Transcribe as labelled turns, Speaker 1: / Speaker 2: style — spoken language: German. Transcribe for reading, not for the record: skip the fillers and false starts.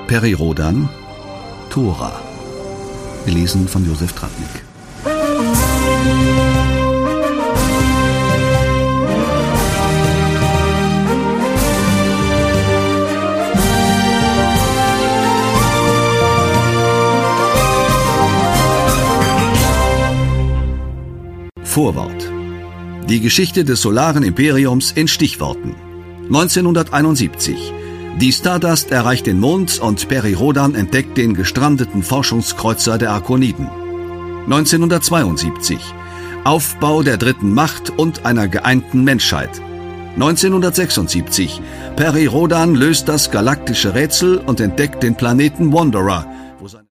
Speaker 1: Peri Rodan, Thora. Gelesen von Josef Tratnik. Vorwort. Die Geschichte des Solaren Imperiums in Stichworten. 1971. Die Stardust erreicht den Mond und Peri Rodan entdeckt den gestrandeten Forschungskreuzer der Arkoniden. 1972. Aufbau der dritten Macht und einer geeinten Menschheit. 1976. Peri Rodan löst das galaktische Rätsel und entdeckt den Planeten Wanderer,